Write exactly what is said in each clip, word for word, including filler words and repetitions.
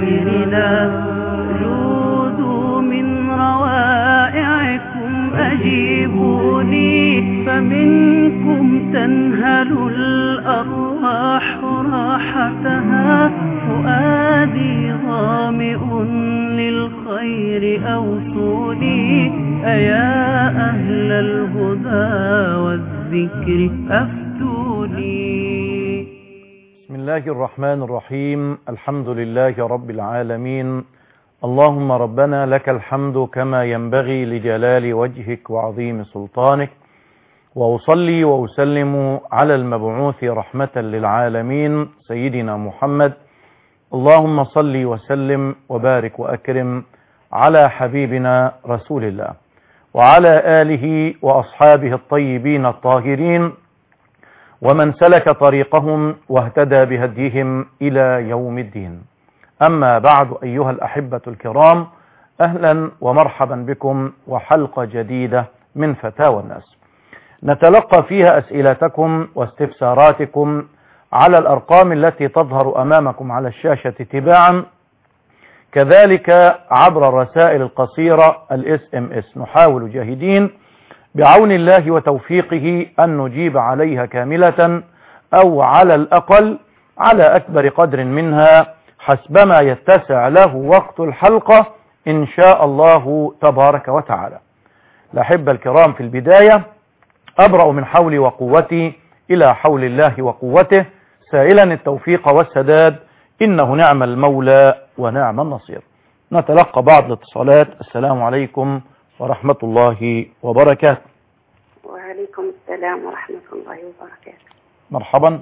خيرنا جودوا من روائعكم أجيبوني فمنكم تنهل الأرواح راحتها فؤادي ظامئ للخير أوصوني أيا أهل الهدى والذكر أفتوني. بسم الله الرحمن الرحيم. الحمد لله رب العالمين. اللهم ربنا لك الحمد كما ينبغي لجلال وجهك وعظيم سلطانك، وأصلي وأسلم على المبعوث رحمة للعالمين سيدنا محمد. اللهم صل وسلم وبارك وأكرم على حبيبنا رسول الله وعلى آله وأصحابه الطيبين الطاهرين ومن سلك طريقهم واهتدى بهديهم إلى يوم الدين. أما بعد، أيها الأحبة الكرام، أهلا ومرحبا بكم وحلقة جديدة من فتاوى الناس نتلقى فيها أسئلتكم واستفساراتكم على الأرقام التي تظهر أمامكم على الشاشة تباعا، كذلك عبر الرسائل القصيرة الاس ام اس. نحاول جاهدين بعون الله وتوفيقه أن نجيب عليها كاملة أو على الأقل على أكبر قدر منها حسبما يتسع له وقت الحلقة إن شاء الله تبارك وتعالى. الأحبة الكرام، في البداية أبرأ من حولي وقوتي إلى حول الله وقوته، سائلا التوفيق والسداد، إنه نعم المولى ونعم النصير. نتلقى بعض الاتصالات. السلام عليكم ورحمة الله وبركاته. وعليكم السلام ورحمة الله وبركاته. مرحبا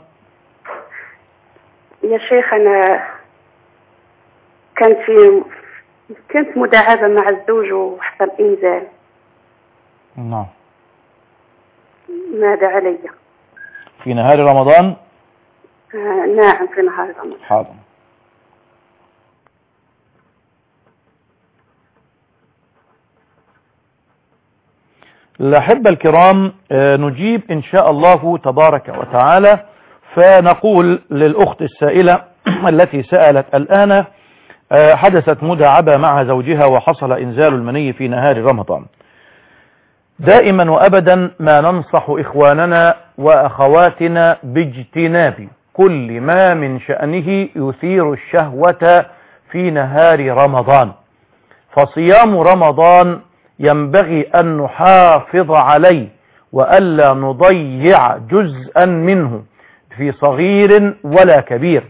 يا شيخ، أنا كان في كنت مداعبة مع الزوج وحصل إنزال. نعم. ماذا علي؟ في نهار رمضان؟ آه نعم، في نهار رمضان. حاضر. الأحبة الكرام، نجيب إن شاء الله تبارك وتعالى. فنقول للأخت السائلة التي سألت الآن، حدثت مداعبة مع زوجها وحصل إنزال المني في نهار رمضان. دائما وأبدا ما ننصح إخواننا وأخواتنا باجتناب كل ما من شأنه يثير الشهوة في نهار رمضان، فصيام رمضان ينبغي أن نحافظ عليه وألا نضيع جزءا منه في صغير ولا كبير.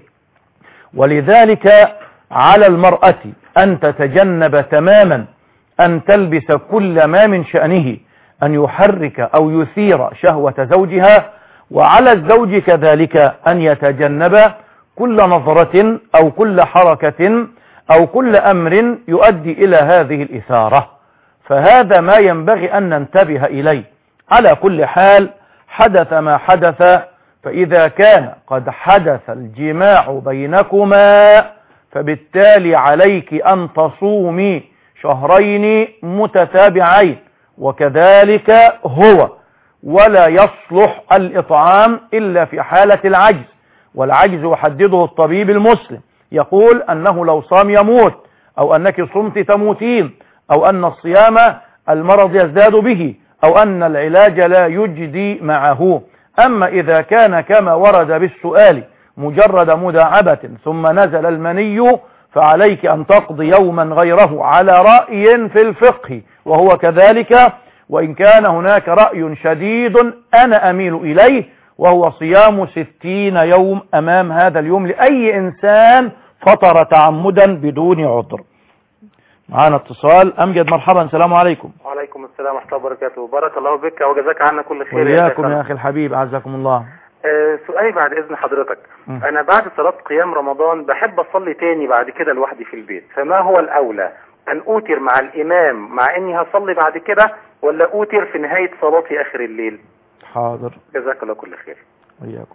ولذلك على المرأة أن تتجنب تماما أن تلبس كل ما من شأنه أن يحرك أو يثير شهوة زوجها، وعلى الزوج كذلك أن يتجنب كل نظرة أو كل حركة أو كل أمر يؤدي إلى هذه الإثارة. فهذا ما ينبغي أن ننتبه إليه. على كل حال، حدث ما حدث، فإذا كان قد حدث الجماع بينكما فبالتالي عليك أن تصومي شهرين متتابعين، وكذلك هو، ولا يصلح الإطعام إلا في حالة العجز، والعجز يحدده الطبيب المسلم، يقول أنه لو صام يموت، أو أنك صمت تموتين، أو أن الصيام المرض يزداد به، أو أن العلاج لا يجدي معه. أما إذا كان كما ورد بالسؤال مجرد مداعبة ثم نزل المني، فعليك أن تقضي يوما غيره على رأي في الفقه، وهو كذلك، وإن كان هناك رأي شديد أنا أميل إليه، وهو صيام ستين يوم أمام هذا اليوم لأي إنسان فطر تعمدا بدون عذر. معانا اتصال. أمجد، مرحبا. السلام عليكم. وعليكم السلام ورحمة الله وبركاته. بارك الله بك وجزاك عنا كل خير. وإياكم يا أخي الحبيب، أعزكم الله. أه سؤالي بعد إذن حضرتك، م. أنا بعد صلاة قيام رمضان بحب أصلي تاني بعد كده لوحدي في البيت، فما هو الأولى؟ أن أوتر مع الإمام مع إني هصلي بعد كده، ولا أوتر في نهاية صلاتي آخر الليل؟ حاضر. جزاك الله كل خير. وإياكم.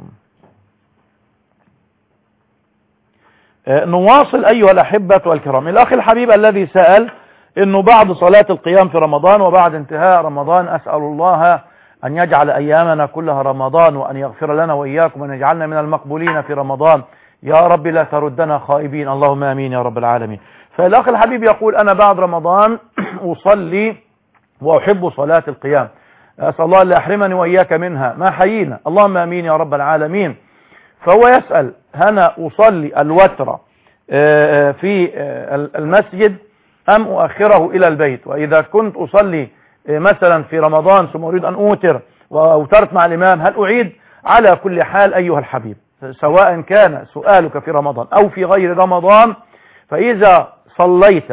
نواصل أيها الأحبة والكرام. الأخ الحبيب الذي سأل إنه بعد صلاة القيام في رمضان وبعد انتهاء رمضان، أسأل الله أن يجعل أيامنا كلها رمضان، وأن يغفر لنا وإياكم وأن يجعلنا من المقبولين في رمضان يا رب لا تردنا خائبين، اللهم آمين يا رب العالمين. فالأخ الحبيب يقول أنا بعد رمضان أصلي وأحب صلاة القيام، أسأل الله أن لا يحرمني وإياك منها ما حيينا، اللهم آمين يا رب العالمين. فهو يسأل أنا أصلي الوتر في المسجد أم أؤخره إلى البيت؟ وإذا كنت أصلي مثلا في رمضان ثم أريد أن أوتر وأوترت مع الإمام هل أعيد؟ على كل حال أيها الحبيب، سواء كان سؤالك في رمضان أو في غير رمضان، فإذا صليت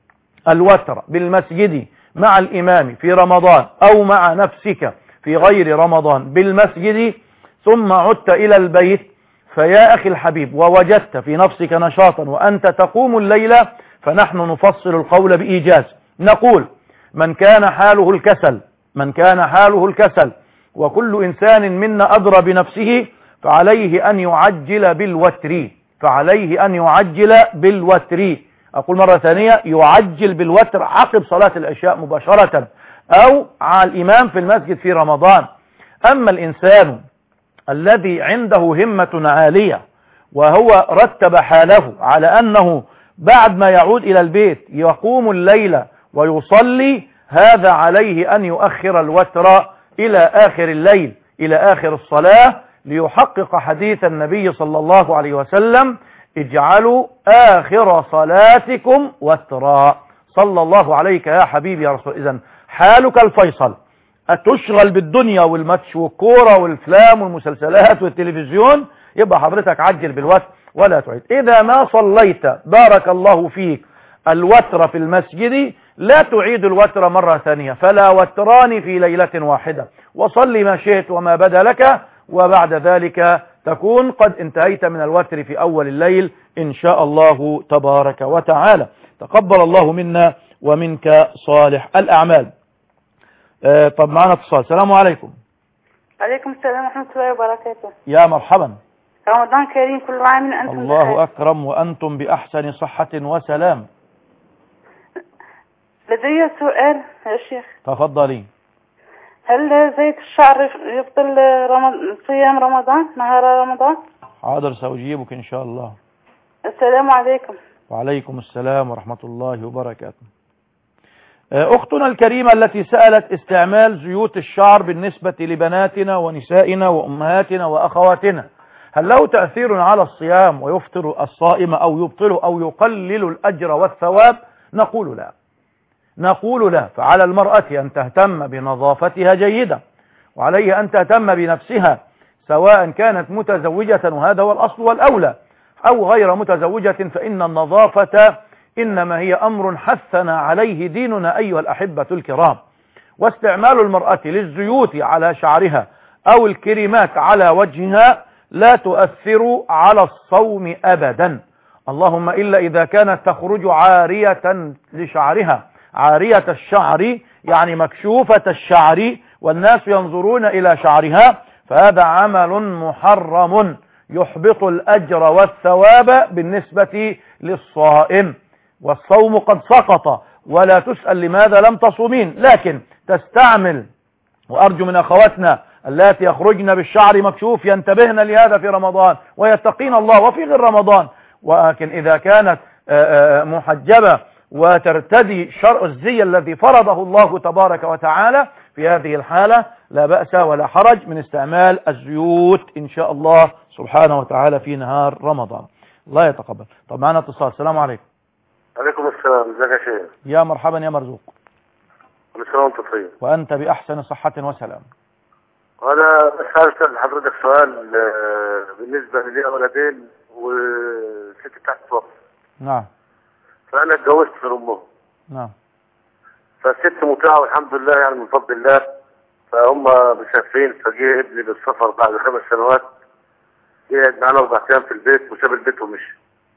الوتر بالمسجد مع الإمام في رمضان أو مع نفسك في غير رمضان بالمسجد ثم عدت إلى البيت، فيا أخي الحبيب ووجدت في نفسك نشاطا وأنت تقوم الليلة، فنحن نفصل القول بإيجاز، نقول من كان حاله الكسل من كان حاله الكسل وكل إنسان منا أدرى بنفسه فعليه أن يعجل بالوتر فعليه أن يعجل بالوتر أقول مرة ثانية، يعجل بالوتر عقب صلاة العشاء مباشرة أو على الإمام في المسجد في رمضان. أما الإنسان الذي عنده همة عالية وهو رتب حاله على أنه بعد ما يعود إلى البيت يقوم الليل ويصلي، هذا عليه أن يؤخر الوتر إلى آخر الليل إلى آخر الصلاة ليحقق حديث النبي صلى الله عليه وسلم اجعلوا آخر صلاتكم وترا، صلى الله عليك يا حبيبي يا رسول. إذن حالك الفيصل، أتشغل بالدنيا والماتش والكورة والفلام والمسلسلات والتلفزيون، يبقى حضرتك عجل بالوتر ولا تعيد. إذا ما صليت بارك الله فيك الوتر في المسجد لا تعيد الوتر مرة ثانية، فلا وتران في ليلة واحدة، وصلي ما شئت وما بدا لك، وبعد ذلك تكون قد انتهيت من الوتر في أول الليل إن شاء الله تبارك وتعالى. تقبل الله منا ومنك صالح الأعمال. آه طب معنا اتصال. السلام عليكم. عليكم السلام ورحمة الله وبركاته. يا مرحبا. رمضان كريم، كل عام أنتم الله بخير. أكرم وأنتم بأحسن صحة وسلام. لدي سؤال يا شيخ. تفضلي. هل زيت الشعر يبطل رمض... صيام رمضان نهار رمضان؟ حاضر سأجيبك إن شاء الله. السلام عليكم. وعليكم السلام ورحمة الله وبركاته. أختنا الكريمة التي سألت استعمال زيوت الشعر بالنسبة لبناتنا ونسائنا وأمهاتنا وأخواتنا، هل له تأثير على الصيام ويفطر الصائم أو يبطله أو يقلل الأجر والثواب؟ نقول لا نقول لا فعلى المرأة أن تهتم بنظافتها جيدا، وعليها أن تهتم بنفسها سواء كانت متزوجة وهذا هو الأصل والأولى أو غير متزوجة، فإن النظافة إنما هي أمر حثنا عليه ديننا أيها الأحبة الكرام. واستعمال المرأة للزيوت على شعرها أو الكريمات على وجهها لا تؤثر على الصوم أبدا، اللهم إلا إذا كانت تخرج عارية لشعرها، عارية الشعر يعني مكشوفة الشعر والناس ينظرون إلى شعرها، فهذا عمل محرم يحبط الأجر والثواب بالنسبة للصائم، والصوم قد سقط ولا تسأل لماذا لم تصومين، لكن تستعمل. وأرجو من أخواتنا التي يخرجن بالشعر مكشوف ينتبهن لهذا في رمضان ويتقين الله وفي غير رمضان، ولكن إذا كانت محجبة وترتدي شرع الزي الذي فرضه الله تبارك وتعالى في هذه الحالة لا بأس ولا حرج من استعمال الزيوت إن شاء الله سبحانه وتعالى في نهار رمضان. الله يتقبل. طب معنا اتصال. السلام عليكم. عليكم السلام. ازيك يا شيخ؟ يا مرحبا يا مرزوق. كل سنة وانت طيب. وأنت بأحسن صحة وسلام. أنا بس عايز أسأل حضرتك سؤال بالنسبة لي ولدين وست تحت توفى. نعم. فأنا اتجوزت في أمهم. نعم. فالست مطيعة والحمد لله يعني من فضل الله، فهم مسافرين، فجه ابني بالسفر بعد خمس سنوات قعد معانا أربع أيام في البيت وساب البيت ومشي.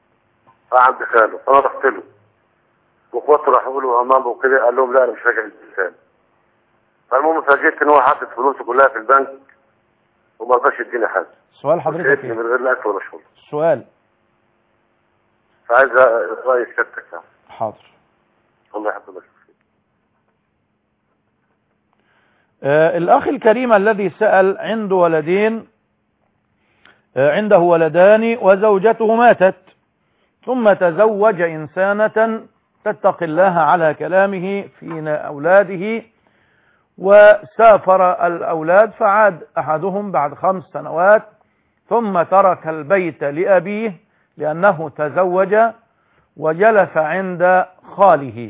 فعند خاله، فأنا رحت له وأخواته راحوا له أمامه وكده، قال لهم لا أنا مش راجع البيت تاني. فالمهم فاجئت إن هو حاطط فلوسه كلها في البنك وما رضاش يديني حاجة. سؤال حضرتك من غير لا أكل ولا شرب. سؤال. فعايز رأي سيادتك يعني. حاضر. الله يحفظك. آه الأخ الكريم الذي سأل عنده ولدين، عنده ولدان وزوجته ماتت، ثم تزوج إنسانة تتقي الله على كلامه في أولاده، وسافر الأولاد، فعاد أحدهم بعد خمس سنوات ثم ترك البيت لأبيه لأنه تزوج وجلس عند خاله،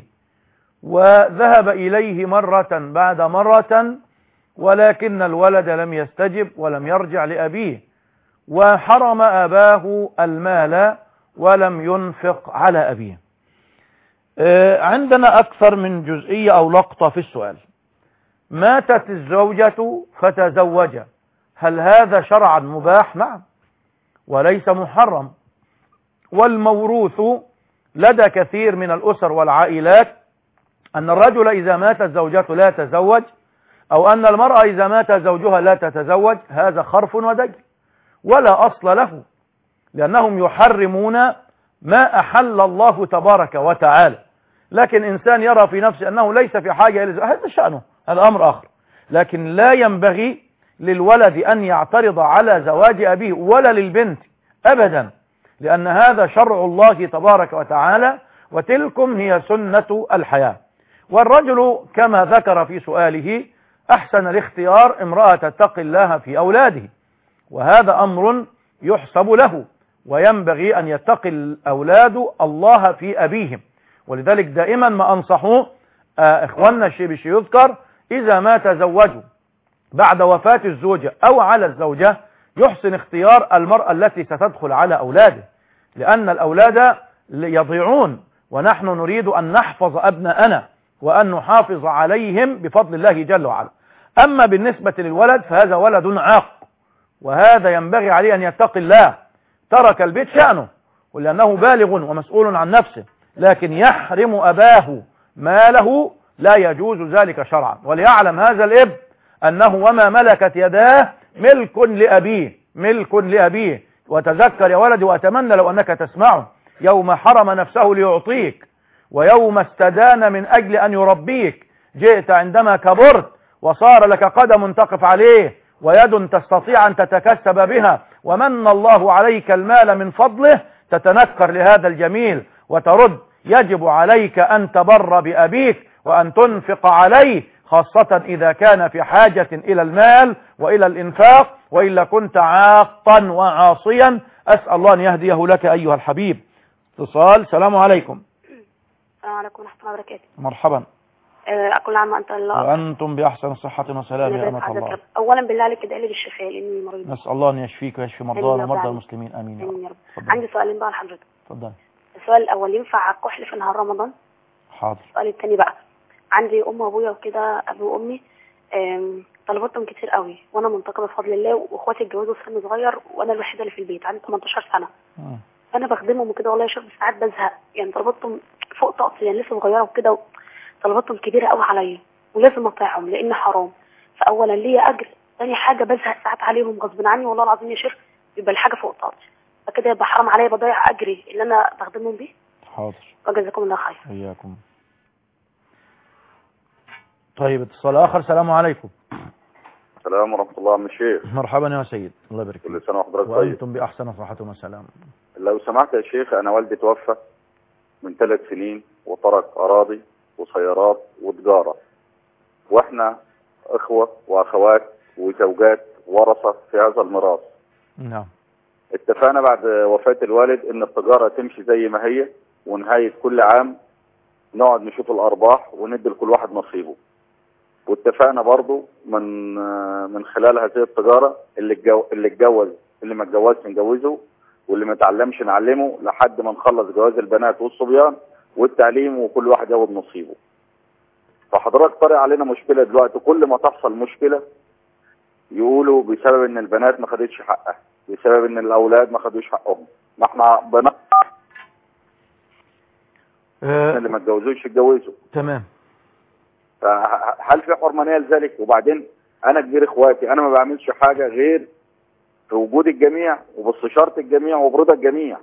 وذهب إليه مرة بعد مرة، ولكن الولد لم يستجب ولم يرجع لأبيه، وحرم أباه المال ولم ينفق على أبيه. عندنا أكثر من جزئية أو لقطة في السؤال. ماتت الزوجة فتزوج، هل هذا شرعا مباح؟ نعم، وليس محرم. والموروث لدى كثير من الأسر والعائلات أن الرجل إذا ماتت زوجته لا يتزوج، أو أن المرأة إذا مات زوجها لا تتزوج، هذا خرف ودجل ولا أصل له، لأنهم يحرمون ما أحل الله تبارك وتعالى. لكن إنسان يرى في نفسه أنه ليس في حاجة إلى زوجه، هذا شأنه، هذا أمر آخر. لكن لا ينبغي للولد أن يعترض على زواج أبيه ولا للبنت أبدا، لأن هذا شرع الله تبارك وتعالى، وتلكم هي سنة الحياة. والرجل كما ذكر في سؤاله أحسن الاختيار امرأة تتقي الله في أولاده، وهذا أمر يحسب له، وينبغي أن يتقي الأولاد الله في أبيهم. ولذلك دائما ما أنصحوا إخواننا الشيبشي يذكر إذا ما تزوجوا بعد وفاة الزوجة أو على الزوجة يحسن اختيار المرأة التي ستدخل على أولاده، لأن الأولاد يضيعون، ونحن نريد أن نحفظ أبناءنا وأن نحافظ عليهم بفضل الله جل وعلا. أما بالنسبة للولد فهذا ولد عاق، وهذا ينبغي عليه أن يتقي الله. ترك البيت شأنه، ولأنه بالغ ومسؤول عن نفسه، لكن يحرم أباه ماله لا يجوز ذلك شرعا. وليعلم هذا الابن أنه وما ملكت يداه ملك لأبيه، ملك لأبيه. وتذكر يا ولدي، وأتمنى لو أنك تسمعه، يوم حرم نفسه ليعطيك، ويوم استدان من أجل أن يربيك، جئت عندما كبرت وصار لك قدم تقف عليه ويد تستطيع أن تتكسب بها، ومن الله عليك المال من فضله، تتنكر لهذا الجميل وترد. يجب عليك أن تبر بأبيك وأن تنفق عليه، خاصة إذا كان في حاجة إلى المال وإلى الإنفاق، وإلا كنت عاقا وعاصيا. أسأل الله أن يهديه لك أيها الحبيب. اتصال. السلام عليكم. السلام عليكم ورحمة الله وبركاته. مرحبا. أه كل عام وأنت الله وأنتم بأحسن صحة وسلام يا أمة الله. أولا بالله عليك ادعي لي بالشفاء لأني مريض. نسأل الله أن يشفيك ويشفي مرضانا ومرضى المسلمين. آمين يا رب. رب. عندي سؤالين بقى لحضرتك. اتفضل. السؤال الأول، ينفع الكحل في نهار رمضان؟ حاضر. السؤال الثاني بقى، عندي أم وأبويا وكده، أبي وأمي طلباتهم كتير قوي، وأنا منتقبة بفضل الله، وأخواتي اتجوزوا في سن صغير، وأنا الوحيدة اللي في البيت عندي ثمانية عشر سنة. م. أنا بخدمهم وكده، والله يا شيخ ساعات بزهق، يعني طلباتهم فوق طاقتي، يعني لسه صغيرة وكده، طلباتهم كبيرة قوي عليا ولازم أطيعهم لأن حرام. فأولا ليا أجر، ثاني حاجة بزهق ساعات عليهم غصب عني، والله العظيم يا شيخ يبقى الحاجة فوق طاقتي، فكده يبقى حرام عليا، بضيع أجري اللي أنا بخدمهم بيه. حاضر. وجزاكم الله خير. إياكم. طيب اتصال آخر. السلام عليكم. السلام ورحمة الله عم الشيخ. مرحبا يا سيد، الله يبارك فيك. كل سنة وحضرتك طيب. وأنتم بأحسن صحة وسلام. لو سمحت يا شيخ، أنا والدي توفى من ثلاث سنين وترك أراضي وسيارات وتجارة، وإحنا إخوة وأخوات وزوجات ورثة في هذا الميراث. نعم. اتفقنا بعد وفاة الوالد إن التجارة تمشي زي ما هي، ونهاية كل عام نقعد نشوف الأرباح وندي لكل واحد نصيبه. واتفقنا برضو من من خلال هذه التجارة اللي اتجو اللي اتجوز اللي ما اتجوزش نجوزه، واللي ما اتعلمش نعلمه، لحد ما نخلص جواز البنات والصبيان والتعليم، وكل واحد ياخد نصيبه. فحضرتك طارئ علينا مشكلة دلوقتي، كل ما تحصل مشكلة يقولوا بسبب ان البنات ما خدتش حقها، بسبب ان الاولاد ما خدوش حقهم. ما احنا بنات أه اللي ما اتجوزوش اتجوزوا. تمام. فهل في حرمانيه لذلك؟ وبعدين انا كبير اخواتي، انا ما بعملش حاجه غير في وجود الجميع وباستشاره الجميع وبرضا الجميع.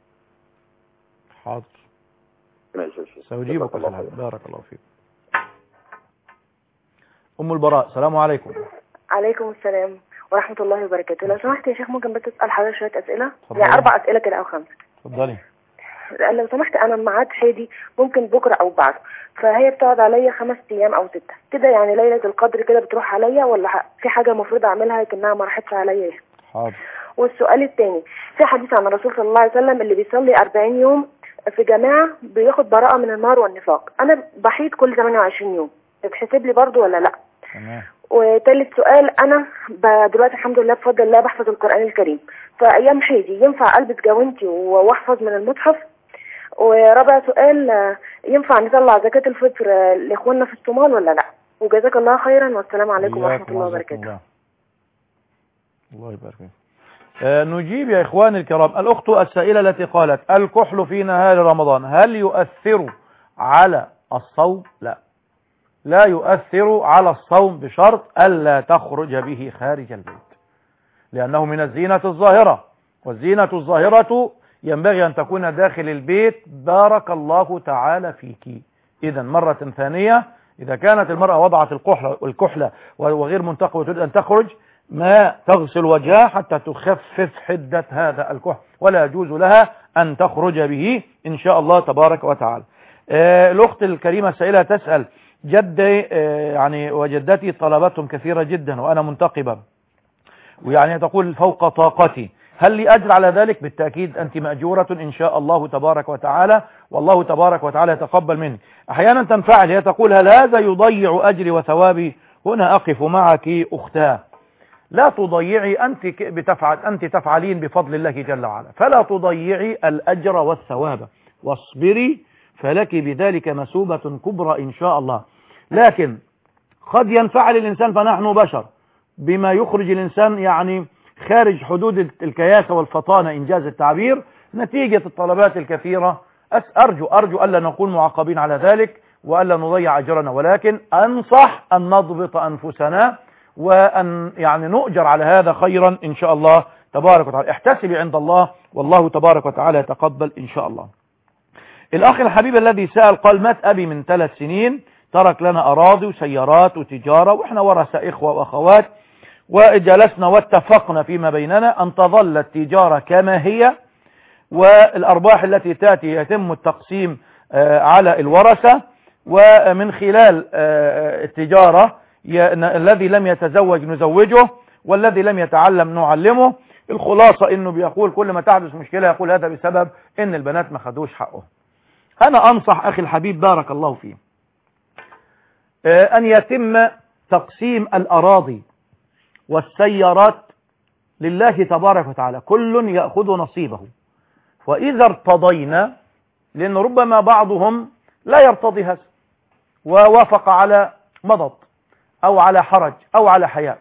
حاضر. ماشي يا شيخ. سأجيبك الحال. بارك الله فيك. ام البراء. السلام عليكم. عليكم السلام. ورحمة الله وبركاته. لو سمحت يا شيخ ممكن بس تسأل حضرتك شوية أسئلة؟ اتفضلي. يعني أربع أسئلة كده أو خمسة. اتفضلي. لو سمحت أنا ميعاد حيدي ممكن بكرة أو بعد، فهي بتقعد عليا خمس أيام أو ستة كده، يعني ليلة القدر كده بتروح عليا ولا في حاجة المفروض أعملها لكنها ما راحتش عليا؟ حاضر. والسؤال الثاني، في حديث عن الرسول صلى الله عليه وسلم اللي بيصلي أربعين يوم في جماعة بياخد براءة من النار والنفاق. أنا بحيد كل ثمانية وعشرين يوم، بتحسب لي برضو ولا لا؟ تمام. وثالث سؤال، أنا دلوقتي الحمد لله بفضل الله بحفظ القرآن الكريم، فأيام حيدي ينفع ألبس جوانتي وأحفظ من المصحف؟ ورابع سؤال، ينفع نطلع زكاة الفطر لإخواننا في الصومال ولا لا؟ وجزاك الله خيرا والسلام عليكم ورحمة الله وبركاته. الله, الله يبارك فيك. آه نجيب يا إخواني الكرام. الأخت السائلة التي قالت الكحل في نهار رمضان هل يؤثر على الصوم؟ لا، لا يؤثر على الصوم بشرط ألا تخرج به خارج البيت، لأنه من الزينة الظاهرة، والزينة الظاهرة ينبغي أن تكون داخل البيت. بارك الله تعالى فيك. إذا مرة ثانية، إذا كانت المرأة وضعت الكحلة والكحلة وغير منتقبة وتريد أن تخرج، ما تغسل وجهها حتى تخفف حدة هذا الكحل، ولا يجوز لها أن تخرج به إن شاء الله تبارك وتعالى. آه الأخت الكريمة السائلة تسأل جدي آه يعني وجدتي طلباتهم كثيرة جدا وأنا منتقبة، ويعني تقول فوق طاقتي، هل لي أجر على ذلك؟ بالتأكيد أنت مأجورة إن شاء الله تبارك وتعالى، والله تبارك وتعالى يتقبل منك. أحيانا تنفعل، هي تقول هل هذا يضيع أجري وثوابي؟ هنا أقف معك أختاه، لا تضيعي، أنت بتفعل أنت تفعلين بفضل الله جل وعلا، فلا تضيعي الأجر والثواب، واصبري فلك بذلك مثوبة كبرى إن شاء الله. لكن قد ينفعل الإنسان، فنحن بشر، بما يخرج الإنسان يعني خارج حدود الكياسة والفطانة إنجاز التعبير، نتيجة الطلبات الكثيرة. أرجو أرجو ألا نكون معاقبين على ذلك وألا نضيع أجرنا، ولكن أنصح أن نضبط أنفسنا وأن يعني نؤجر على هذا خيرا إن شاء الله تبارك وتعالى. احتسبي عند الله والله تبارك وتعالى يتقبل إن شاء الله. الأخ الحبيب الذي سأل قال مات أبي من ثلاث سنين، ترك لنا أراضي وسيارات وتجارة، وإحنا ورثة إخوة وأخوات، وجلسنا واتفقنا فيما بيننا أن تظل التجارة كما هي، والأرباح التي تأتي يتم التقسيم على الورثة، ومن خلال التجارة الذي لم يتزوج نزوجه، والذي لم يتعلم نعلمه. الخلاصة انه بيقول كل ما تحدث مشكلة يقول هذا بسبب ان البنات ما خدوش حقه. انا انصح اخي الحبيب بارك الله فيه ان يتم تقسيم الاراضي والسيارات لله تبارك وتعالى، كل يأخذ نصيبه. واذا ارتضينا، لان ربما بعضهم لا يرتضي هذا ووافق على مضض أو على حرج أو على حياء،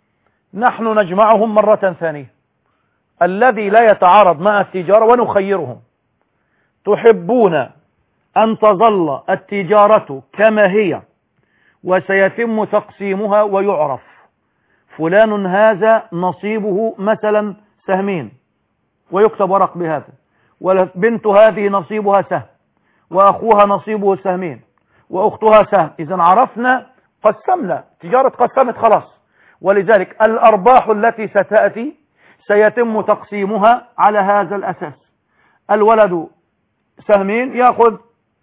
نحن نجمعهم مرة ثانية الذي لا يتعارض مع التجارة ونخيرهم. تحبون أن تظل التجارة كما هي وسيتم تقسيمها ويعرف فلان هذا نصيبه مثلا سهمين ويكتب ورق بهذا، وبنت هذه نصيبها سهم، وأخوها نصيبه سهمين، وأختها سهم. إذا عرفنا قسمنا، تجارة قسمت خلاص. ولذلك الأرباح التي ستأتي سيتم تقسيمها على هذا الأساس. الولد سهمين يأخذ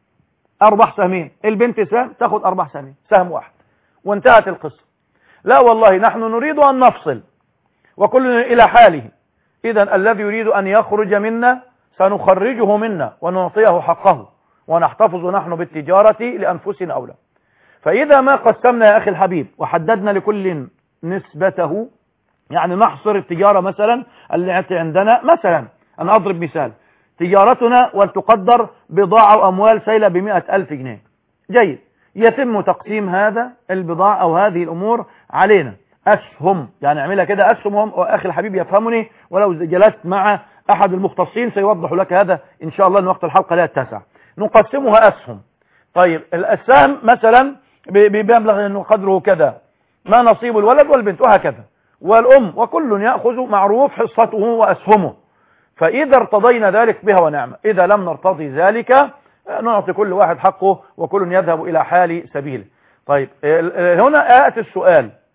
أرباح سهمين، البنت سهم تأخذ أرباح سهمين، سهم واحد، وانتهت القصة. لا والله نحن نريد أن نفصل وكل إلى حاله. إذا الذي يريد أن يخرج منا سنخرجه منا ونعطيه حقه، ونحتفظ نحن بالتجارة لأنفسنا أولا. فإذا ما قسمنا يا أخي الحبيب وحددنا لكل نسبته، يعني نحصر التجارة مثلا التي عندنا، مثلا أنا أضرب مثال، تجارتنا ولتقدر بضاعة وأموال سيلة بمئة ألف جنيه، جيد، يتم تقسيم هذا البضاعة أو هذه الأمور علينا أسهم، يعني اعملها كده أسهم. وأخي الحبيب يفهمني، ولو جلست مع أحد المختصين سيوضح لك هذا إن شاء الله، أن وقت الحلقة لا يتسع. نقسمها أسهم. طيب السهم مثلا بمبلغ انه قدره كذا، ما نصيب الولد والبنت وهكذا، والأم، وكل يأخذ معروف حصته وأسهمه. فإذا ارتضينا ذلك بها ونعمة، إذا لم نرتضي ذلك نعطي كل واحد حقه وكل يذهب إلى حال سبيله. طيب هنا آتي السؤال،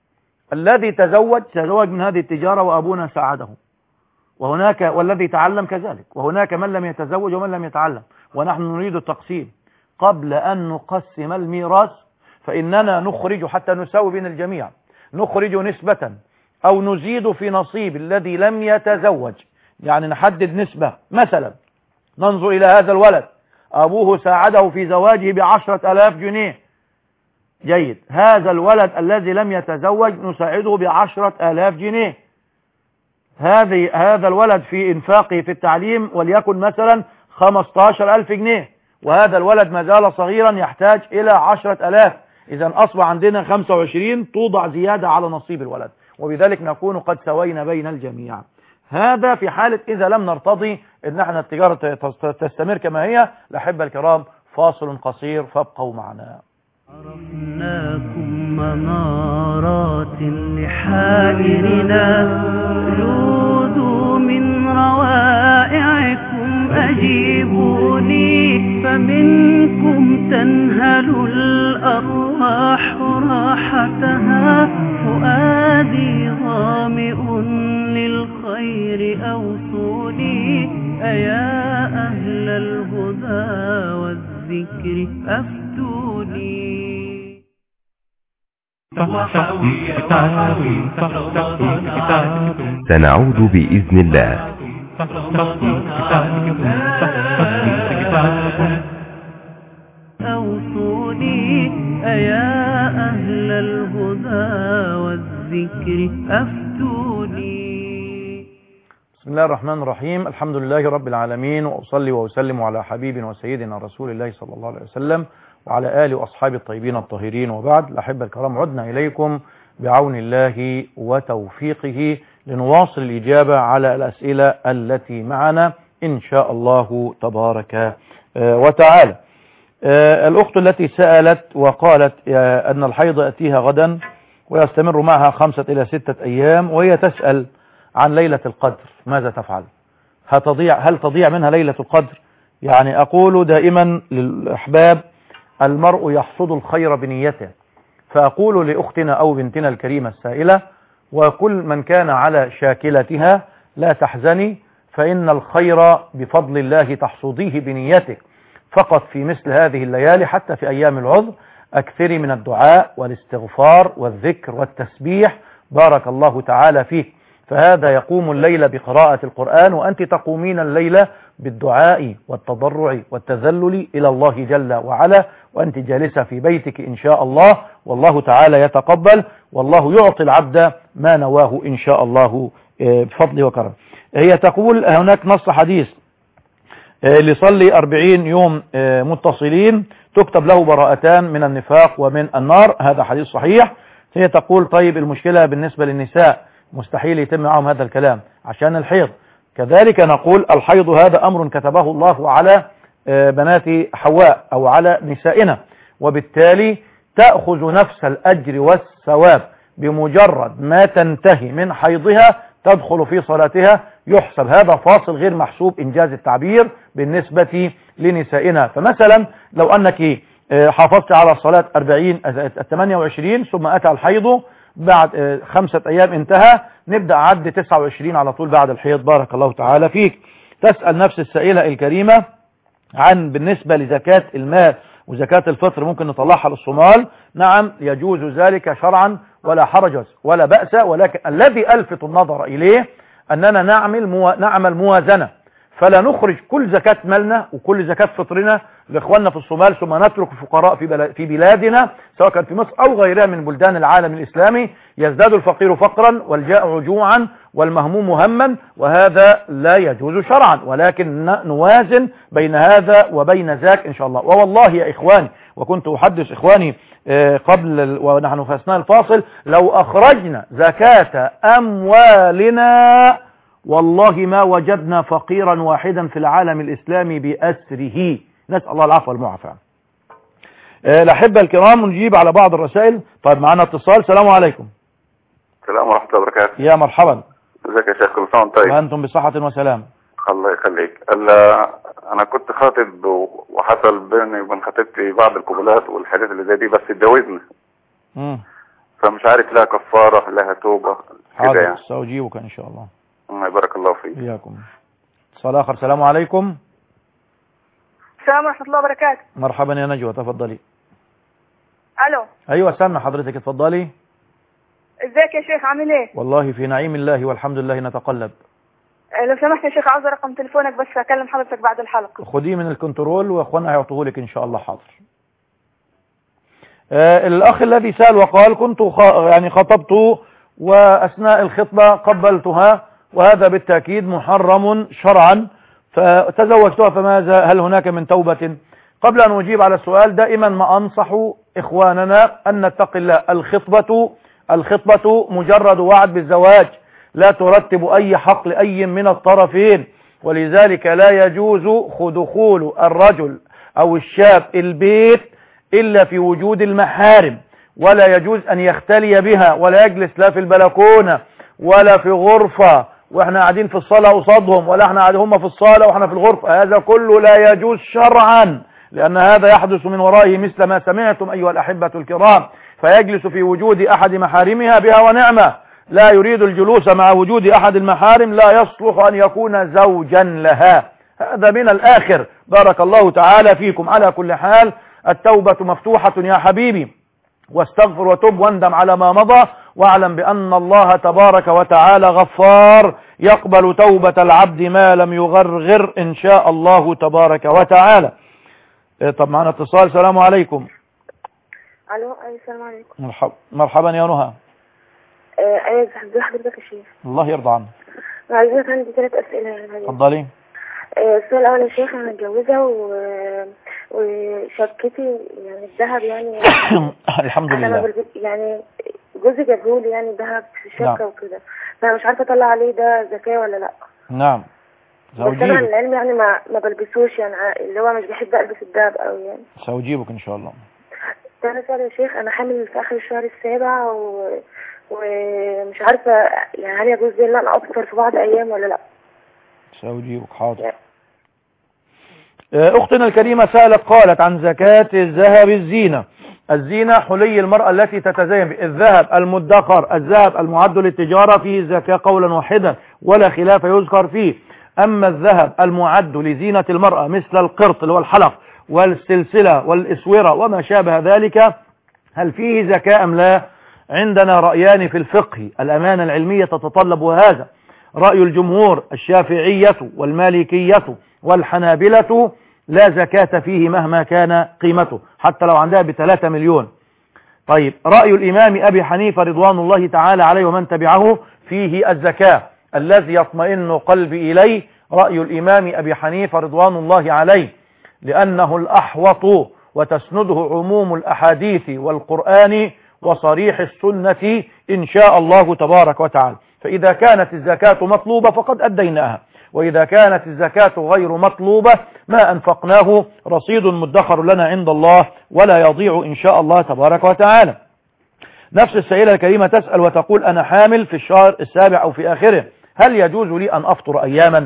الذي تزوج تزوج من هذه التجارة وأبونا ساعده، وهناك والذي تعلم كذلك، وهناك من لم يتزوج ومن لم يتعلم، ونحن نريد التقسيم. قبل أن نقسم الميراث فإننا نخرج حتى نساوي بين الجميع، نخرج نسبة أو نزيد في نصيب الذي لم يتزوج، يعني نحدد نسبة. مثلا ننظر إلى هذا الولد أبوه ساعده في زواجه بعشرة آلاف جنيه، جيد، هذا الولد الذي لم يتزوج نساعده بعشرة آلاف جنيه. هذه هذا الولد في إنفاقه في التعليم وليكن مثلا خمسة عشر ألف جنيه، وهذا الولد ما زال صغيرا يحتاج إلى عشرة آلاف، إذا أصبح عندنا خمسة وعشرين توضع زيادة على نصيب الولد، وبذلك نكون قد سوينا بين الجميع. هذا في حالة إذا لم نرتضي أن احنا التجارة تستمر كما هي. الأحبة الكرام، فاصل قصير فابقوا معنا. عرفناكم منارات لحائرنا، جودوا من روائعكم أجيبوني، فمنكم تنهل الأرواح راحتها، فؤادي ظامئ للخير أوصوني، أيا أهل الهدى والذكر أفتوني. سنعود بإذن الله. أوصوني أيا أهل الهدى والذكر أفتوني. بسم الله الرحمن الرحيم، الحمد لله رب العالمين، وأصلي وأسلم على حبيبنا وسيدنا رسول الله صلى الله عليه وسلم وعلى آله وأصحابه الطيبين الطاهرين، وبعد. الأحبة الكرام، عدنا إليكم بعون الله وتوفيقه لنواصل الإجابة على الأسئلة التي معنا إن شاء الله تبارك وتعالى. الأخت التي سألت وقالت أن الحيض يأتيها غدا ويستمر معها خمسة إلى ستة أيام، وهي تسأل عن ليلة القدر، ماذا تفعل؟ هتضيع هل تضيع منها ليلة القدر؟ يعني أقول دائما للأحباب، المرء يحصد الخير بنيته، فأقول لأختنا أو بنتنا الكريمة السائلة وكل من كان على شاكلتها: لا تحزني، فإن الخير بفضل الله تحصديه بنيتك. فقط في مثل هذه الليالي حتى في أيام العذر أكثري من الدعاء والاستغفار والذكر والتسبيح، بارك الله تعالى فيك. فهذا يقوم الليل بقراءة القرآن، وأنت تقومين الليل بالدعاء والتضرع والتذلل إلى الله جل وعلا، وأنت جالسة في بيتك إن شاء الله، والله تعالى يتقبل، والله يعطي العبد ما نواه إن شاء الله بفضل وكرم. هي تقول هناك نص حديث: اللي يصلي أربعين يوم متصلين تكتب له براءتان من النفاق ومن النار، هذا حديث صحيح. هي تقول طيب المشكلة بالنسبة للنساء مستحيل يتم معهم هذا الكلام عشان الحيض. كذلك نقول الحيض هذا أمر كتبه الله على بنات حواء أو على نسائنا، وبالتالي تأخذ نفس الأجر والثواب بمجرد ما تنتهي من حيضها تدخل في صلاتها، يحسب هذا فاصل غير محسوب إنجاز التعبير بالنسبة لنسائنا. فمثلا لو أنك حافظت على الصلاة أربعين ثمانية وعشرين ثم أتى الحيض بعد خمسة أيام انتهى، نبدأ عد تسعة وعشرين على طول بعد الحيض، بارك الله تعالى فيك. تسأل نفس السائلة الكريمة عن بالنسبة لزكاة المال وزكاة الفطر ممكن نطلعها للصومال. نعم يجوز ذلك شرعا ولا حرج ولا بأس، ولكن الذي ألفت النظر إليه أننا نعمل مو... نعمل موازنة، فلا نخرج كل زكاة مالنا وكل زكاة فطرنا لإخواننا في الصومال ثم نترك الفقراء في, بل... في بلادنا سواء كان في مصر أو غيرها من بلدان العالم الإسلامي، يزداد الفقير فقرا والجائع جوعا والمهموم هما، وهذا لا يجوز شرعا، ولكن نوازن بين هذا وبين ذاك إن شاء الله. ووالله يا إخواني، وكنت أحدث إخواني قبل ونحن في أثناء الفاصل، لو أخرجنا زكاة أموالنا والله ما وجدنا فقيرا واحدا في العالم الإسلامي بأسره، نسأل الله العفو والمعافاة. الأحبة الكرام، نجيب على بعض الرسائل. طيب معنا اتصال. السلام عليكم. السلام ورحمة الله وبركاته. يا مرحبا. ازيك يا شيخ؟ كل سنة وانت طيب. وأنتم بصحة وسلام. الله يخليك. أنا كنت خاطب وحصل بيني وبين خطيبتي بعض القبلات والحاجات اللي زي دي، بس اتجوزنا. فمش عارف لها كفارة لها توبة كده حاضر يعني. سأجيبك إن شاء الله. بارك الله فيك. إياكم. اتصال آخر. السلام عليكم. السلام ورحمة الله وبركاته. مرحبا يا نجوى، تفضلي. ألو. أيوة سامع حضرتك، اتفضلي. ازيك يا شيخ، عامل ايه؟ والله في نعيم الله والحمد لله نتقلب. أه لو سمحت يا شيخ، عاوز رقم تليفونك بس اكلم حضرتك بعد الحلقة. خديه من الكنترول واخواننا هيعطوه لك ان شاء الله. حاضر. آه الاخ الذي سأل وقال كنت خ... يعني خطبت واثناء الخطبة قبلتها، وهذا بالتأكيد محرم شرعا، فتزوجتها، فماذا؟ هل هناك من توبة؟ قبل ان اجيب على السؤال، دائما ما انصح اخواننا ان نتقي الله. الخطبة الخطبة مجرد وعد بالزواج، لا ترتب أي حق لأي من الطرفين، ولذلك لا يجوز دخول الرجل أو الشاب البيت إلا في وجود المحارم، ولا يجوز أن يختلي بها، ولا يجلس لا في البلكونة ولا في غرفة وإحنا قاعدين في الصلاة قصادهم، ولا إحنا قاعدين هم في الصلاة وإحنا في الغرفة. هذا كله لا يجوز شرعا، لأن هذا يحدث من ورائه مثل ما سمعتم أيها الأحبة الكرام. فيجلس في وجود أحد محارمها بها ونعمة، لا يريد الجلوس مع وجود أحد المحارم لا يصلح أن يكون زوجا لها. هذا من الآخر. بارك الله تعالى فيكم. على كل حال التوبة مفتوحة يا حبيبي، واستغفر وتب واندم على ما مضى، واعلم بأن الله تبارك وتعالى غفار يقبل توبة العبد ما لم يغرغر إن شاء الله تبارك وتعالى. طب معنا اتصال. السلام عليكم. الو. ايوه السلام عليكم. مرحبا. مرحبا يا نهى. ايوه ازي حضرتك يا شيخ؟ الله يرضى عنك. عايزة عندي ثلاث اسئله يعني. اتفضلي. السؤال الاول يا شيخ، انا متجوزه و... وشبكتي يعني الذهب يعني الحمد لله. انا يعني جوزي جابهولي يعني ذهب في الشبكه نعم. وكده، فانا مش عارفه اطلع عليه ده زكاه ولا لا. نعم. بس انا العلم يعني ما ما بلبسوش، يعني اللي هو مش بحب البس الذهب قوي يعني. سأجيبك ان شاء الله. تاني سؤال يا شيخ، انا حامل في اخر الشهر السابع و... ومش عارفه يعني هل يجوز لي ان انا افطر في بعض ايام ولا لا. سأجيبك. حاضر. اختنا الكريمة سألت قالت عن زكاة الذهب الزينة. الزينة حلي المرأة التي تتزين به. الذهب المدخر، الذهب المعد للتجارة فيه زكاة قولا واحدا ولا خلاف يذكر فيه. أما الذهب المعد لزينة المرأة مثل القرط اللي هو الحلق والسلسلة والإسورة وما شابه ذلك، هل فيه زكاة أم لا؟ عندنا رأيان في الفقه، الأمانة العلمية تتطلب هذا. رأي الجمهور الشافعية والمالكية والحنابلة لا زكاة فيه مهما كان قيمته، حتى لو عندها بثلاثة مليون. طيب رأي الإمام أبي حنيفة رضوان الله تعالى عليه ومن تبعه فيه الزكاة. الذي يطمئن قلبي إليه رأي الإمام أبي حنيفة رضوان الله عليه، لأنه الأحوط وتسنده عموم الأحاديث والقرآن وصريح السنة إن شاء الله تبارك وتعالى. فإذا كانت الزكاة مطلوبة فقد أديناها، وإذا كانت الزكاة غير مطلوبة ما أنفقناه رصيد مدخر لنا عند الله ولا يضيع إن شاء الله تبارك وتعالى. نفس السائلة الكريمة تسأل وتقول أنا حامل في الشهر السابع أو في آخره، هل يجوز لي أن أفطر أياما؟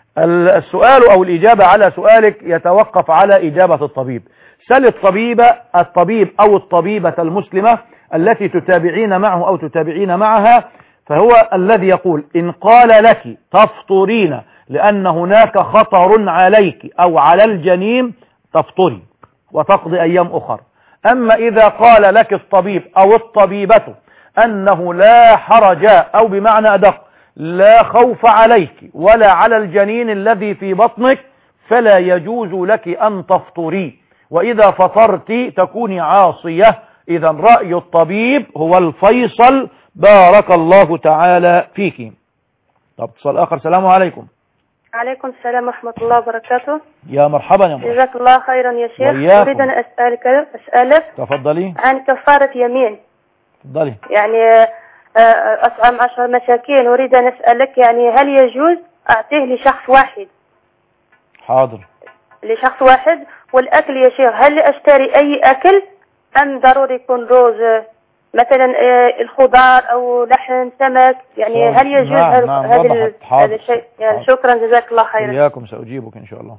السؤال أو الإجابة على سؤالك يتوقف على إجابة الطبيب. سل الطبيب الطبيب أو الطبيبة المسلمة التي تتابعين معه أو تتابعين معها، فهو الذي يقول إن قال لك تفطرين لأن هناك خطر عليك أو على الجنين تفطري وتقضي أيام أخرى. أما إذا قال لك الطبيب أو الطبيبة أنه لا حرج أو بمعنى أدق لا خوف عليك ولا على الجنين الذي في بطنك فلا يجوز لك أن تفطري، وإذا فطرت تكوني عاصية. إذا رأي الطبيب هو الفيصل. بارك الله تعالى فيك. طب اتصال آخر. السلام عليكم. عليكم السلام ورحمة الله وبركاته. يا مرحبا يا مرحبا. جزاك الله خيرا يا شيخ. وإياكم. أريد أن أسألك أسألك تفضلي. عن كفارة يمين. تفضلي. يعني أطعم عشر مساكين، أريد أن أسألك يعني هل يجوز أعطيه لشخص واحد؟ حاضر. لشخص واحد. والأكل يا شيخ هل أشتري أي أكل أم ضروري يكون روز مثلا الخضار أو لحم سمك؟ يعني هل يجوز نعم نعم هذا هذا الشيء؟ يعني شكرا جزاك الله خيرا. إياكم سأجيبك إن شاء الله.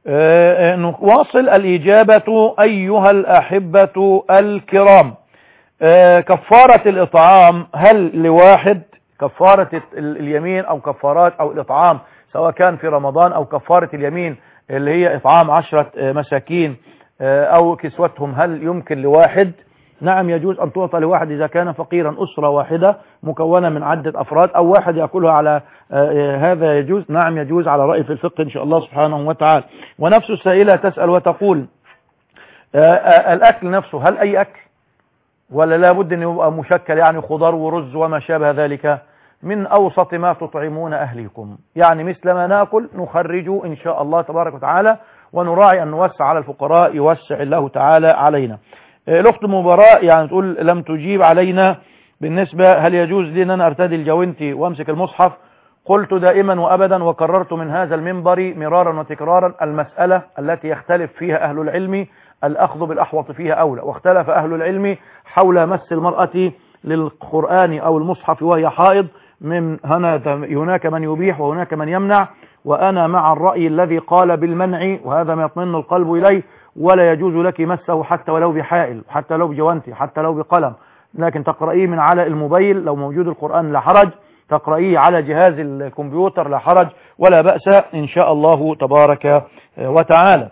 نواصل الإجابة أيها الأحبة الكرام. كفارة الإطعام هل لواحد؟ كفارة اليمين أو كفارات أو الإطعام سواء كان في رمضان أو كفارة اليمين اللي هي إطعام عشرة مساكين أو كسوتهم، هل يمكن لواحد؟ نعم يجوز أن تعطى لواحد إذا كان فقيرا، أسرة واحدة مكونة من عدة أفراد أو واحد يأكلها على هذا يجوز. نعم يجوز على رأي في الفقه إن شاء الله سبحانه وتعالى. ونفس السائلة تسأل وتقول الأكل نفسه هل أي أكل ولا لابد أن يبقى مشكل، يعني خضار ورز وما شابه ذلك؟ من أوسط ما تطعمون أهليكم، يعني مثل ما نأكل نخرج إن شاء الله تبارك وتعالى، ونراعي أن نوسع على الفقراء يوسع الله تعالى علينا. الأخت مباراة يعني تقول لم تجيب علينا بالنسبة هل يجوز لي أن أنا أرتدي الجوانتي وأمسك المصحف؟ قلت دائما وأبدا وكررت من هذا المنبر مرارا وتكرارا، المسألة التي يختلف فيها أهل العلم الأخذ بالأحوط فيها أولى، واختلف أهل العلم حول مس المرأة للقرآن أو المصحف وهي حائض، من هنا هناك من يبيح وهناك من يمنع، وأنا مع الرأي الذي قال بالمنع، وهذا ما يطمئن القلب إليه، ولا يجوز لك مسه حتى ولو بحائل، حتى لو بجوانتي، حتى لو بقلم، لكن تقرأيه من على الموبايل لو موجود القرآن لا حرج، تقرأيه على جهاز الكمبيوتر لا حرج ولا بأس إن شاء الله تبارك وتعالى.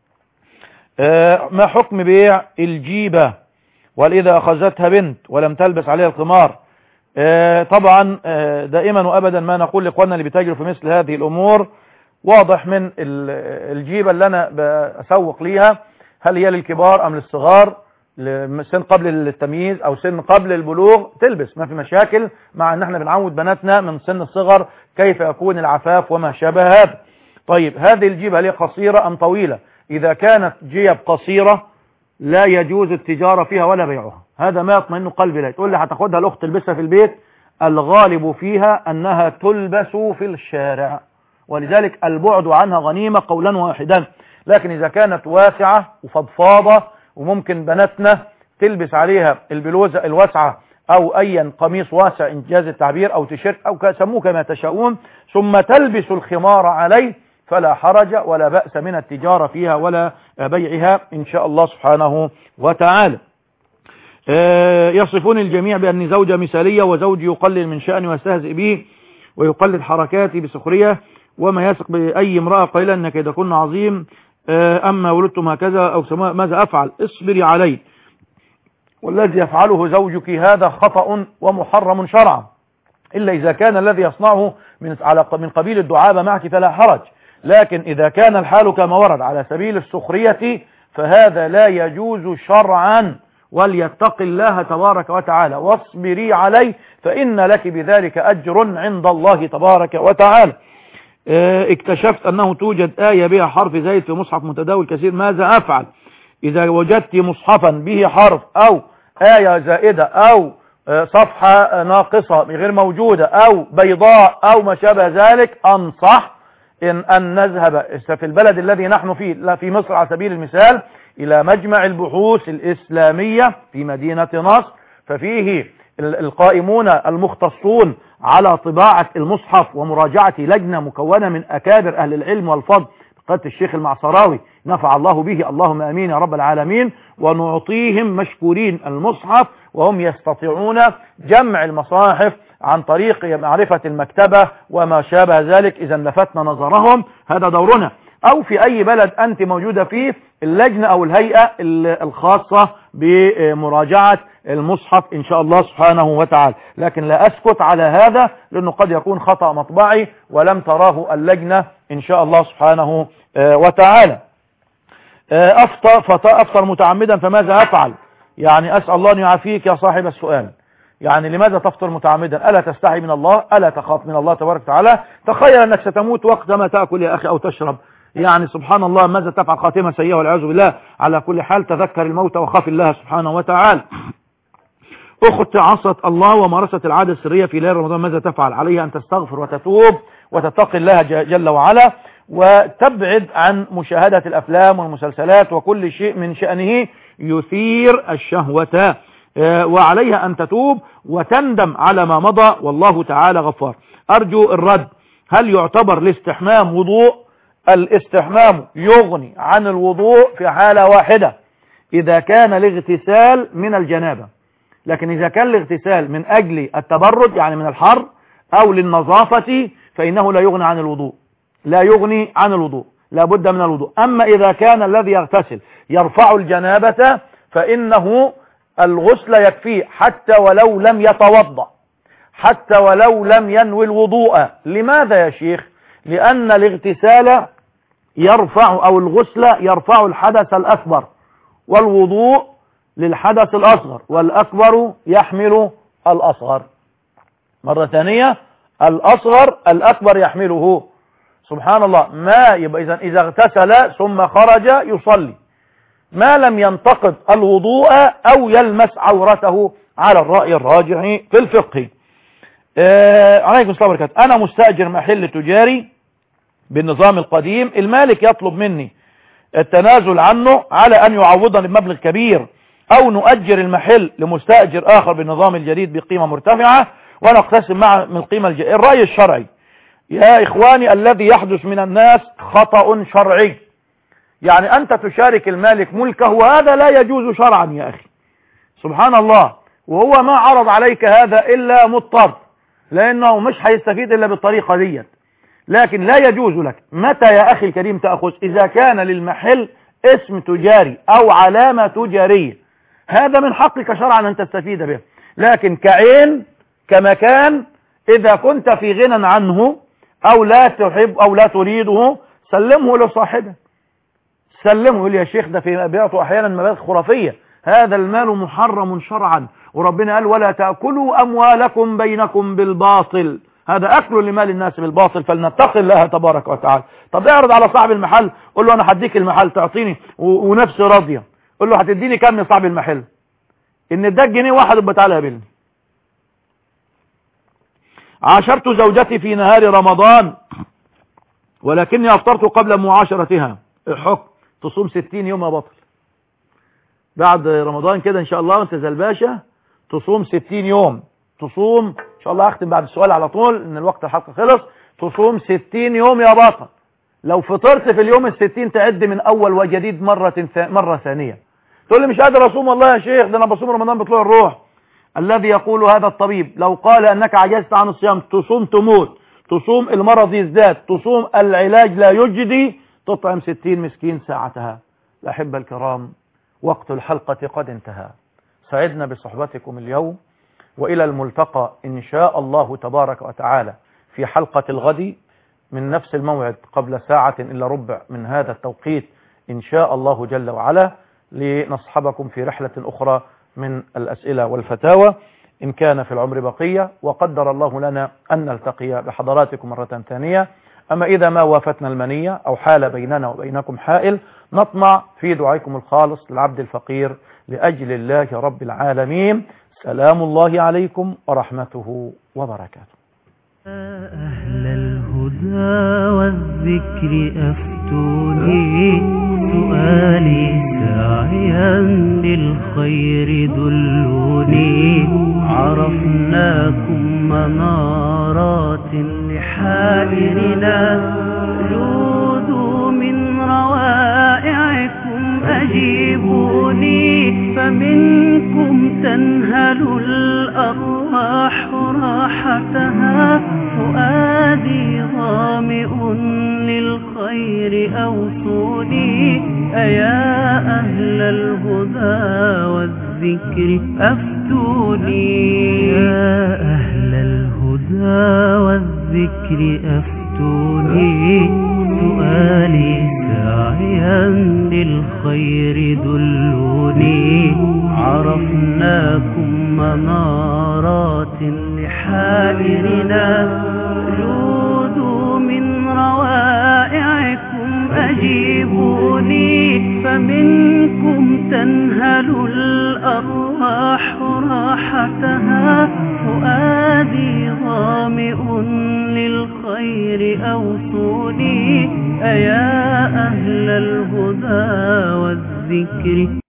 ما حكم بيع الجيبة وإذا أخذتها بنت ولم تلبس عليها الخمار؟ طبعا دائما وأبدا ما نقول لإخواننا اللي بيتاجروا في مثل هذه الأمور، واضح من الجيبة اللي أنا بسوق ليها هل هي للكبار أم للصغار، سن قبل التمييز أو سن قبل البلوغ تلبس، ما في مشاكل، مع أن احنا بنعود بناتنا من سن الصغر كيف يكون العفاف وما شابه هذا. طيب هذه الجيبة هل هي قصيرة أم طويلة؟ إذا كانت جيب قصيرة لا يجوز التجارة فيها ولا بيعها، هذا ما يطمئن قلبي لا. تقول لي هتاخدها الأخت تلبسها في البيت، الغالب فيها أنها تلبس في الشارع، ولذلك البعد عنها غنيمة قولا واحدا. لكن إذا كانت واسعة وفضفاضة وممكن بناتنا تلبس عليها البلوزة الواسعة أو أي قميص واسع إنجاز التعبير أو تيشيرت أو سموه كما تشاءون، ثم تلبس الخمار عليه، فلا حرج ولا بأس من التجارة فيها ولا بيعها إن شاء الله سبحانه وتعالى. يصفون الجميع بأن زوجة مثالية وزوجي يقلل من شأني ويستهزئ به ويقلد حركاتي بسخرية، وما يثق بأي امرأة قليلا أنك إذا كنا عظيم، أما ولدتم هكذا أو سماء ماذا أفعل؟ اصبري عليه، والذي يفعله زوجك هذا خطأ ومحرم شرعا، إلا إذا كان الذي يصنعه من على من قبيل الدعابة معك فلا حرج، لكن إذا كان الحال كما ورد على سبيل السخرية فهذا لا يجوز شرعا، وليتق الله تبارك وتعالى واصبري عليه فإن لك بذلك أجر عند الله تبارك وتعالى. اكتشفت أنه توجد آية بها حرف زائد في مصحف متداول كثير، ماذا أفعل؟ إذا وجدت مصحفا به حرف أو آية زائدة أو صفحة ناقصة غير موجودة أو بيضاء أو ما شابه ذلك، أنصح إن أن نذهب في البلد الذي نحن فيه، لا في مصر على سبيل المثال، إلى مجمع البحوث الإسلامية في مدينة نصر، ففيه القائمون المختصون على طباعة المصحف ومراجعة لجنة مكونة من أكابر أهل العلم والفضل، قد الشيخ المعصراوي نفع الله به، اللهم أمين يا رب العالمين، ونعطيهم مشكورين المصحف، وهم يستطيعون جمع المصاحف عن طريق معرفة المكتبة وما شابه ذلك. إذا لفتنا نظرهم هذا دورنا. أو في أي بلد أنت موجودة فيه اللجنة أو الهيئة الخاصة بمراجعة المصحف إن شاء الله سبحانه وتعالى. لكن لا أسكت على هذا لأنه قد يكون خطأ مطبعي ولم تراه اللجنة إن شاء الله سبحانه وتعالى. أفطر, أفطر متعمدا فماذا أفعل؟ يعني أسأل الله أن يعافيك يا صاحب السؤال، يعني لماذا تفطر متعمدا؟ ألا تستحي من الله؟ ألا تخاف من الله تبارك وتعالى؟ تخيل أنك ستموت وقت ما تأكل يا أخي أو تشرب، يعني سبحان الله ماذا تفعل؟ خاتمة سيئة والعياذ بالله. على كل حال تذكر الموت وخاف الله سبحانه وتعالى. أخت عصت الله ومارست العادة السرية في ليلة رمضان ماذا تفعل؟ عليها أن تستغفر وتتوب وتتقي الله جل وعلا، وتبعد عن مشاهدة الأفلام والمسلسلات وكل شيء من شأنه يثير الشهوة، وعليها أن تتوب وتندم على ما مضى والله تعالى غفار. أرجو الرد، هل يعتبر الاستحمام وضوء؟ الاستحمام يغني عن الوضوء في حالة واحدة، إذا كان الاغتسال من الجنابة. لكن إذا كان الاغتسال من أجل التبرد يعني من الحر أو للنظافة فإنه لا يغني عن الوضوء، لا يغني عن الوضوء، لا بد من الوضوء. أما إذا كان الذي يغتسل يرفع الجنابة فإنه الغسل يكفيه حتى ولو لم يتوضأ، حتى ولو لم ينوي الوضوء. لماذا يا شيخ؟ لأن الاغتسال يرفع أو الغسل يرفع الحدث الأكبر، والوضوء للحدث الأصغر، والأكبر يحمل الأصغر. مرة ثانية، الأصغر الأكبر يحمله. سبحان الله. ما يبقى إذا إذا اغتسل ثم خرج يصلي ما لم ينتقض الوضوء أو يلمس عورته على الرأي الراجح في الفقه. آه عليكم السلام وبركاته. أنا مستأجر محل تجاري بالنظام القديم، المالك يطلب مني التنازل عنه على أن يعوضني بمبلغ كبير، أو نؤجر المحل لمستأجر آخر بالنظام الجديد بقيمة مرتفعة ونقتسم مع من القيمة الجديدة. الرأي الشرعي يا إخواني الذي يحدث من الناس خطأ شرعي، يعني أنت تشارك المالك ملكه وهذا لا يجوز شرعا يا أخي. سبحان الله. وهو ما عرض عليك هذا إلا مضطر، لأنه مش هيستفيد إلا بالطريقة ديت. لكن لا يجوز لك. متى يا أخي الكريم تأخذ؟ إذا كان للمحل اسم تجاري أو علامة تجارية، هذا من حقك شرعا أن تستفيد به. لكن كعين كمكان إذا كنت في غنى عنه أو لا تحب أو لا تريده سلمه لصاحبه، سلمه. يقول يا شيخ ده في بيعته أحيانا مبالغ خرافية، هذا المال محرم شرعا، وربنا قال ولا تأكلوا أموالكم بينكم بالباطل، هذا أكل لمال الناس بالباطل، فلنتقي الله تبارك وتعالى. طب اعرض على صاحب المحل، قل له أنا هديك المحل تعطيني ونفسي راضية، قل له هتديني كام يا صاحب المحل؟ إن اداك جنيه واحد يبقى تعالى قابلني. عاشرت زوجتي في نهار رمضان ولكني أفطرت قبل معاشرتها، الحكم تصوم ستين يوم يا بطل. بعد رمضان كده إن شاء الله وانت زي الباشا تصوم ستين يوم، تصوم إن شاء الله. أختم بعد السؤال على طول إن الوقت الحلقة خلص. تصوم ستين يوم يا بطل. لو فطرت في اليوم الستين تعد من أول وجديد مرة مرة ثانية. تقول لي مش قادر أصوم والله يا شيخ، ده أنا بصوم رمضان بطلوع الروح. الذي يقول هذا الطبيب لو قال أنك عجزت عن الصيام تصوم تموت، تصوم المرض يزداد، تصوم العلاج لا يجدي، تطعم ستين مسكين ساعتها. الأحبة الكرام، وقت الحلقة قد انتهى. سعدنا بصحبتكم اليوم، وإلى الملتقى إن شاء الله تبارك وتعالى في حلقة الغد من نفس الموعد قبل ساعة إلا ربع من هذا التوقيت إن شاء الله جل وعلا، لنصحبكم في رحلة أخرى من الأسئلة والفتاوى إن كان في العمر بقية، وقدر الله لنا أن نلتقي بحضراتكم مرة ثانية. أما إذا ما وافتنا المنية أو حال بيننا وبينكم حائل، نطمع في دعائكم الخالص للعبد الفقير لأجل الله رب العالمين. سلام الله عليكم ورحمته وبركاته. أهل الهدى والذكر أفتوني، سؤالي ساعيا للخير دلوني، عرفناكم منارات لحائرنا، جودوا من روائعكم أجيبوني، فمنكم تنهل الأرواح راحتها، فؤادي ظامئ للخير أوصوني، أيا أهل الهدى والذكر أفتوني، يا أهل الهدى والذكر أفتوني، سؤالي ساعيا للخير دلوني، عرفناكم منارات لحائرنا، جودوا من روائعكم أجيبوني، فمنكم تنهل الأرواح راحتها، فؤادي ظامئ للخير أوصوني، أيا أهل الهدى والذكر